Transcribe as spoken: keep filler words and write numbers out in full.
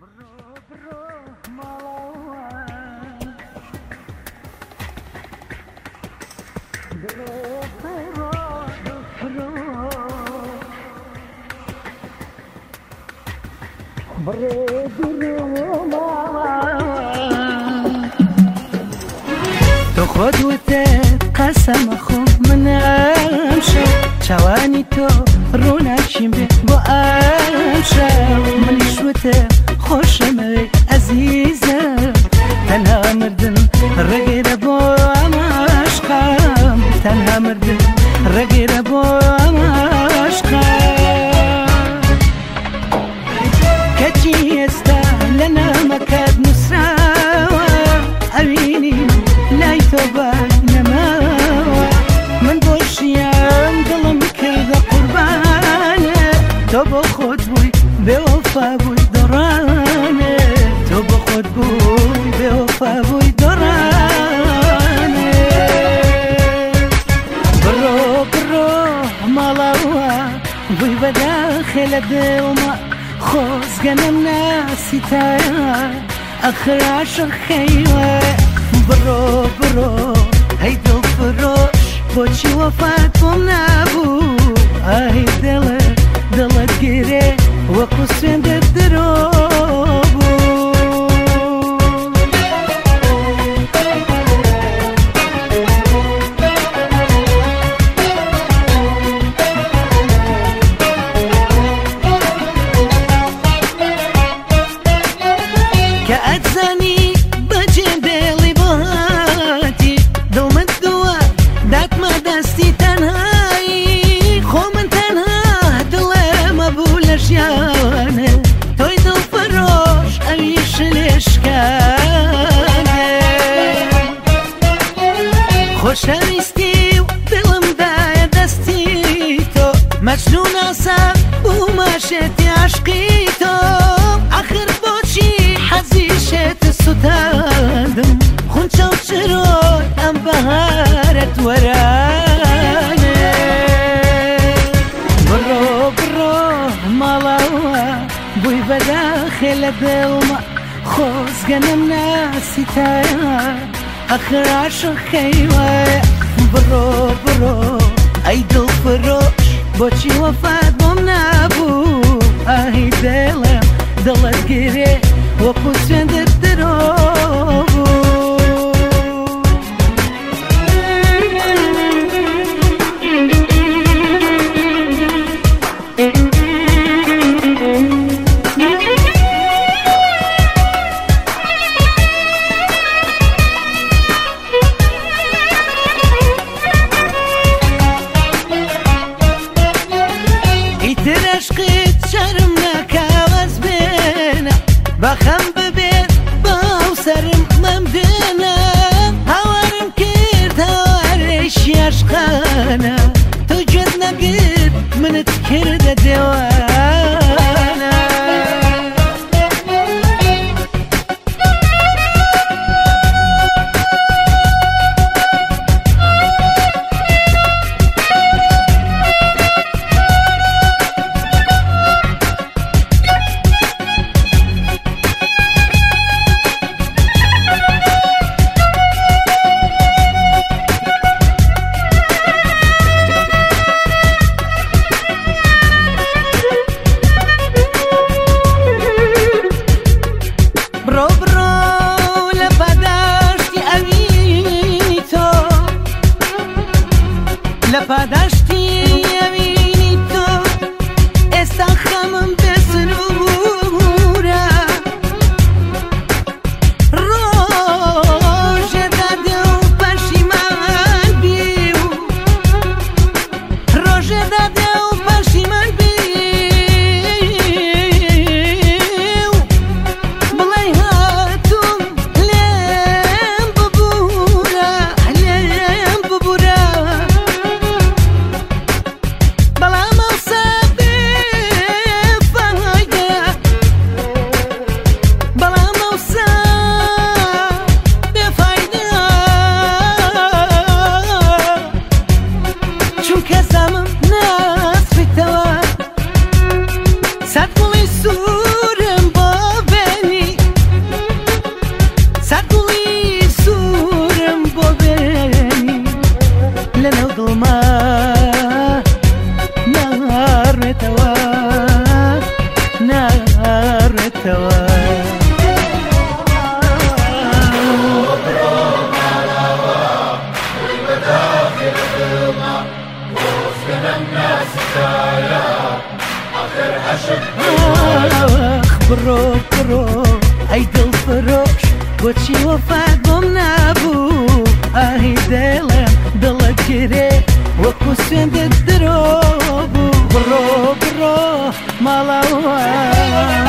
تو خودت قسم خوب من امشب چوانی تو رو نشیم به با امشب منیش وته خوشم ای عزیزم تنها مردن رگیر با عشقم تنها مردن رگیر با عشقم كجي لنا مكاد نساوى أبيني لا يتوبان نماوى من بوش يام قلم كرد قربانه توبو خود بوي بوفا بوي درانه توبو خود بوي بوفا بوي درانه برو برو مالاوى بوي بداخل دوما خوز گنم ناسی تایا آخر عشق خیوه برو برو هی دل فروش بچی وفات بم نبو آهی دل دلت گیره و قصین درو كأجزاني بجبالي بهاتي دومت دوا دات ما دستي تنهاي خو من تنها دلي ما بولش يانا توي دل فروش أويش الاشكاني خوش هويستي ودلم دايا دستي تو مجنون عصب وماشيتي عشقي تو آخر بوشي حزيشت ستادم خنشا وشروي ام بهارت وراني برو برو مالاوا بوي بداخل دوما خوز قنم ناسي تايا اخر عشق خيوة برو برو ايدو فروش بوشي وفات بم نابو اهي دلم دلت گیره و قصین درو ایتر عشقت شرم نکاوز بینه بخم ببین باو سرم من بینم هوارم کرد هوارش عشقانه تو جد نگید منت کرده دیوانه لپادشتی یمینی تو استخمم بسنورا روش داده و پشیمان بیو روش داده و پشیمان بیو بلای هاتون لیم ببورا لیم ببورا سات بوی سورم با ببرتەوە بڕۆ بڕۆ ئەی دڵفرۆش بۆچی وەفات بۆم نابوو ئاهی دڵێم دڵت گرێ وەکو سوێندت درۆ بوو بڕۆ بڕۆ ماڵەوە